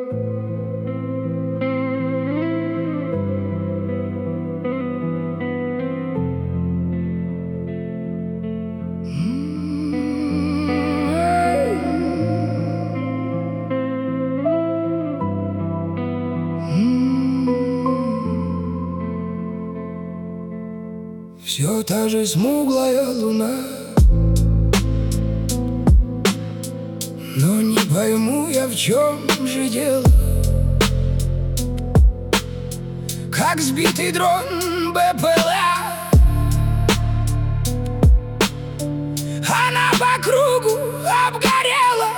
Все та же смуглая луна, но не пойму я, в чем же дело. Как сбитый дрон БПЛА, она по кругу обгорела.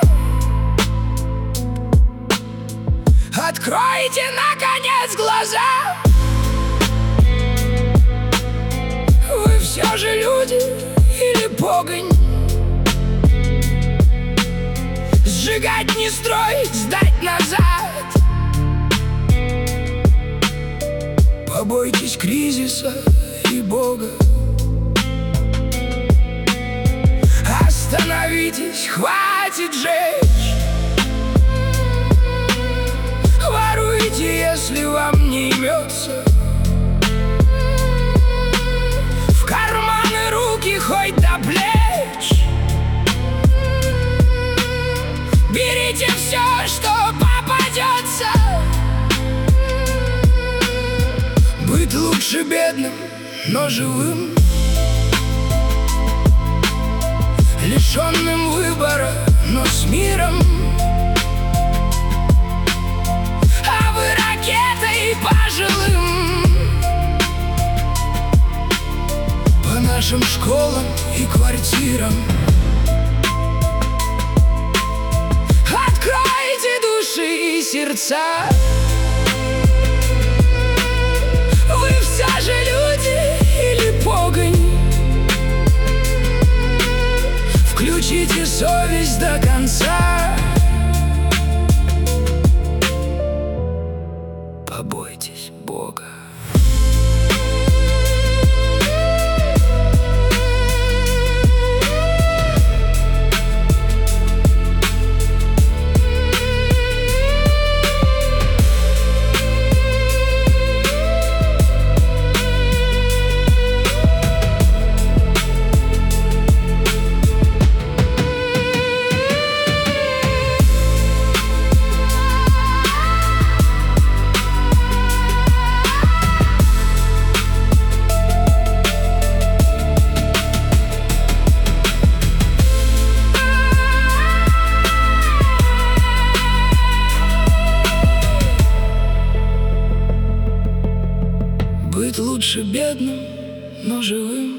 Откройте, наконец, глаза. Вы все же люди или погонь? Сжигать не строить, сдать назад. Побойтесь кризиса и Бога. Остановитесь, хватит жечь. Воруйте, если вам не имется. В карманы руки хоть до плеч. Берите все, что попадется. Быть лучше бедным, но живым, лишенным выбора, но с миром. А вы ракетой пожилым по нашим школам и квартирам. Откройте души и сердца. Вы все же люди или погонь? Включите совесть до конца. Побойтесь Бога. Быть лучше бедным, но живым,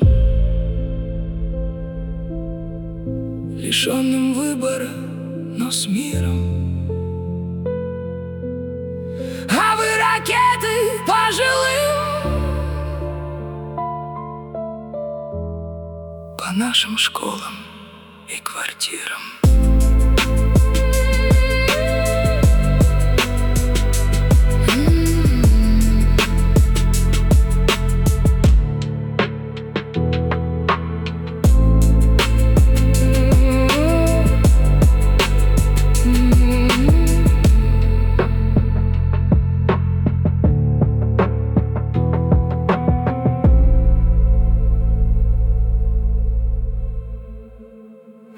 лишенным выбора, но с миром. А вы ракеты пожилым по нашим школам и квартирам.